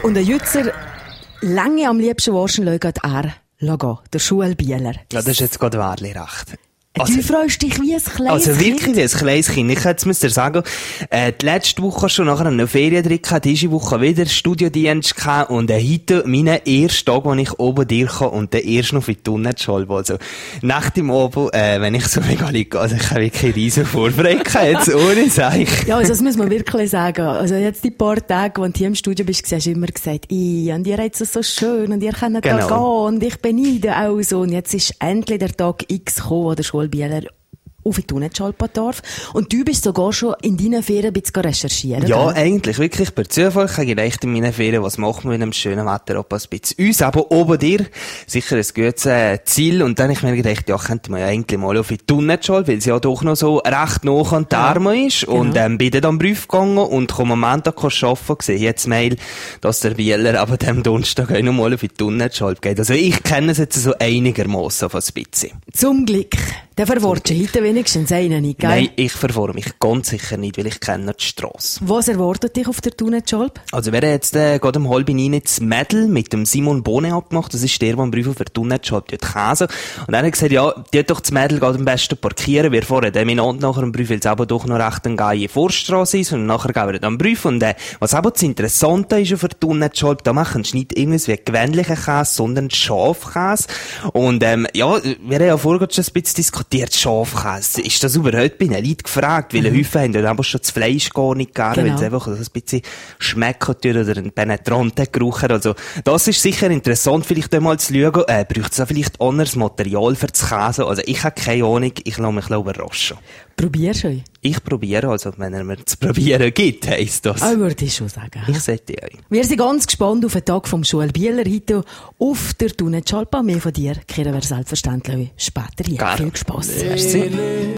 Und ein Jützer, lange am liebsten waschen lassen, der Schulbieler. Ja, das ist jetzt gerade wahrlich recht. Du freust dich wie ein kleines Also wirklich Kind. wie ein kleines Kind. Ich jetzt muss dir sagen, die letzte Woche schon nachher eine Ferien drin gehabt, diese Woche wieder Studiodienst gehabt und heute meinen ersten Tag, wo ich oben durchkomme und dann erst noch für die Tunnelschalbe. Also, nach dem Oben, wenn ich so mega liege, also ich habe wirklich riesen Vorfreude jetzt ohne Seich. Ja, also das muss man wirklich sagen. Also jetzt die paar Tage, als du hier im Studio bist, hast du immer gesagt, und ihr habt es so schön und ihr könnt da gehen und ich beneide auch so. Und jetzt ist endlich der Tag X gekommen, wo der Schulbieler auf die Tunnelschalpe darf. Und du bist sogar schon in deinen Ferien ein bisschen recherchieren. Ja, gell? eigentlich, wirklich per Zufall. Ich habe gedacht in meinen Ferien, was machen wir in einem schönen Wetter, ob ein bisschen uns, aber oben dir, sicher ein gutes Ziel. Und dann habe ich mir gedacht, ja, könnte man ja eigentlich mal auf die Tunnelschalpe, weil sie ja doch noch so recht nah an der Arme ist. Genau. Und bin dann am Brief gegangen und komme am Montag arbeiten, gesehen jetzt Mail, dass der Bieler aber dem Donnerstag auch noch mal auf die Tunnelschalpe geht. Also ich kenne es jetzt so einigermaßen von ein bisschen. Zum Glück. Der verworrt heute wenigstens einen nicht, gell? Nein, ich verwirre mich ganz sicher nicht, weil ich kenne die Strasse. Was erwartet dich auf der Tunnelschalpe? Also wir haben jetzt gerade um 8:30 das Mädel mit dem Simon Bohne abgemacht. Das ist der am Brief auf der Tunnelschalpe Käse. Und dann hat er gesagt, ja, die hat doch das Mädel gerade am besten parkieren. Wir fahren dann miteinander nachher am Brief, weil es aber doch noch recht eine geile Vorstrasse ist. Und nachher gehen wir dann am Brief. Und was aber das Interessante ist auf der Tunnelschalpe, da machen sie nicht irgendwas wie gewöhnlichen Käse, sondern Schafkäse. Und ja, wir haben ja vorher schon ein bisschen diskutiert, Schafkäse. Ist das überhaupt bei den Leuten gefragt? Weil Häufig haben dann aber schon das Fleisch gar nicht gegeben, weil es einfach so ein bisschen schmecken tut oder einen penetranten Geruch hat. Also, das ist sicher interessant, vielleicht einmal zu schauen. Braucht es da vielleicht anderes Material für das Käse? Also, ich habe keine Ahnung, ich lasse mich überraschen. Probierst du? Ich probiere, also, wenn er mir zu probieren gibt, heisst das. Ah, würde ich schon sagen. Ich sollte ja. Wir sind ganz gespannt auf den Tag vom Schulbieler heute auf der Tunnelschalpe. Mehr von dir kehren wir selbstverständlich später hier. Viel Spass. Merci.